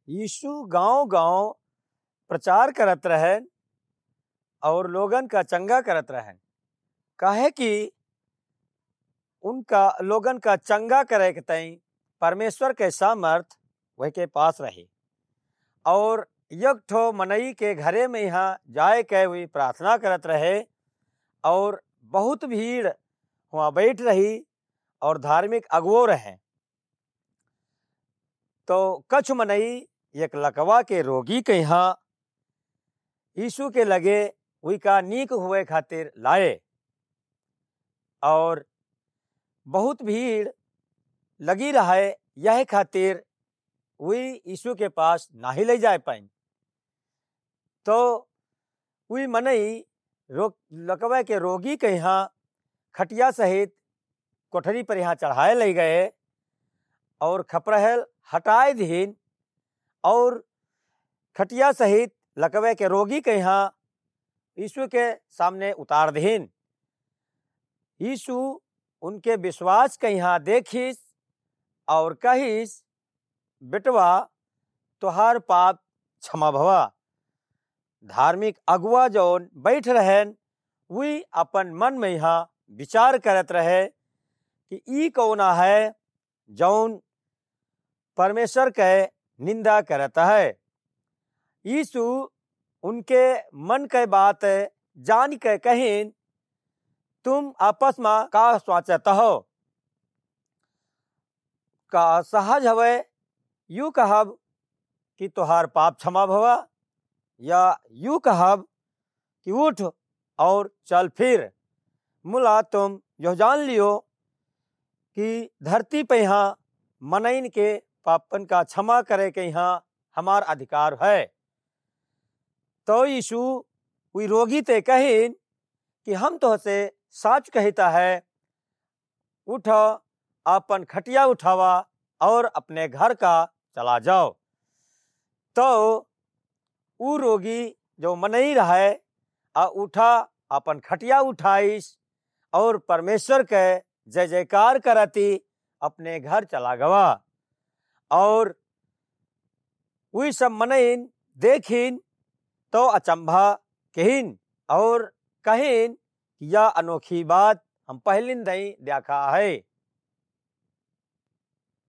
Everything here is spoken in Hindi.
यीशु गांव गांव प्रचार करत रहन और लोगन का चंगा करत रहन। काहे कि उनका लोगन का चंगा करे के तई परमेश्वर के सामर्थ वह के पास रही। और एक ठो मनई के घरे में यहाँ जाए के हुई प्रार्थना करत रहे और बहुत भीड़ वहाँ बैठ रही और धार्मिक अगुओ रहे। तो कछ मनई एक लकवा के रोगी के यहाँ यीशु के लगे वही का नीक हुए खातिर लाए और बहुत भीड़ लगी रहे, यह खातिर वही यीशु के पास नहीं ले जाए पाइन। तो वही मनई लकवा के रोगी के यहाँ खटिया सहित कोठरी पर यहाँ चढ़ाए ले गए और खपरहल हटाए दीन और खटिया सहित लकवे के रोगी के यहाँ यीशु के सामने उतार दीन। यीशु उनके विश्वास के यहाँ देखिस और कहिस, बेटवा तोहार पाप क्षमा भवा। धार्मिक अगुआ जौन बैठ रहन वही अपन मन में यहाँ विचार करत रहे कि ई कौना है जौन परमेश्वर के निंदा करता है। यीशु उनके मन के बात जान के कहिन, तुम आपस में का सोचत हो? का सहज हवे यू कहब कि तोहार पाप क्षमा भवा, या यू कहब कि उठ और चल फिर। मुला तुम यह जान लियो कि धरती पे यहाँ मनइन के पापन का क्षमा करे के यहाँ हमार अधिकार है। तो यीशु वही रोगी ते कहिन कि हम तो से साच कहता है, उठ अपन खटिया उठावा और अपने घर का चला जाओ। तो वो रोगी जो मनई रहे उठा, अपन खटिया उठाइस और परमेश्वर के जय जयकार करती अपने घर चला गवा। और वही सब मनइन देखिन तो अचंभा कहिन और कहिन, यह अनोखी बात हम पहले नहीं देखा है।